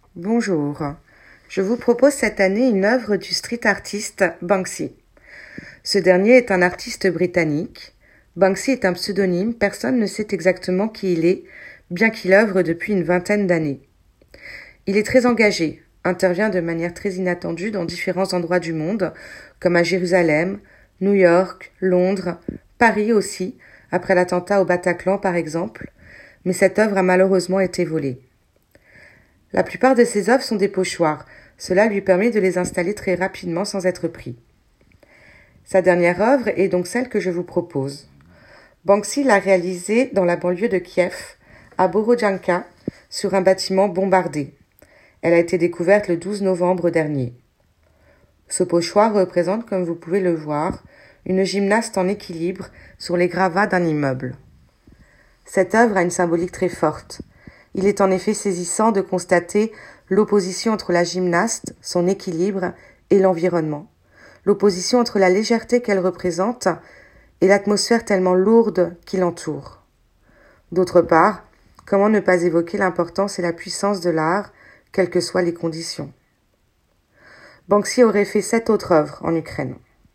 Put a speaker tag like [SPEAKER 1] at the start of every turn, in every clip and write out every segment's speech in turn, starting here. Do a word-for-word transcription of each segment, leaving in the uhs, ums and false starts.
[SPEAKER 1] Bonjour, je vous propose cette année une œuvre du street artiste Banksy. Ce dernier est un artiste britannique. Banksy est un pseudonyme, personne ne sait exactement qui il est, bien qu'il œuvre depuis une vingtaine d'années. Il est très engagé, intervient de manière très inattendue dans différents endroits du monde, comme à Jérusalem, New York, Londres, Paris aussi, après l'attentat au Bataclan par exemple, mais cette œuvre a malheureusement été volée. La plupart de ses œuvres sont des pochoirs, cela lui permet de les installer très rapidement sans être pris. Sa dernière œuvre est donc celle que je vous propose. Banksy l'a réalisée dans la banlieue de Kiev, à Borodjanka, sur un bâtiment bombardé. Elle a été découverte le douze novembre dernier. Ce pochoir représente, comme vous pouvez le voir, une gymnaste en équilibre sur les gravats d'un immeuble. Cette œuvre a une symbolique très forte. Il est en effet saisissant de constater l'opposition entre la gymnaste, son équilibre et l'environnement. L'opposition entre la légèreté qu'elle représente et l'atmosphère tellement lourde qui l'entoure. D'autre part, comment ne pas évoquer l'importance et la puissance de l'art, quelles que soient les conditions. Banksy aurait fait sept autres œuvres en Ukraine.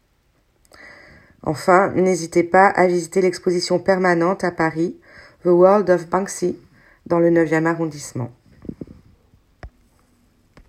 [SPEAKER 1] Enfin, n'hésitez pas à visiter l'exposition permanente à Paris, The World of Banksy, dans le neuvième arrondissement.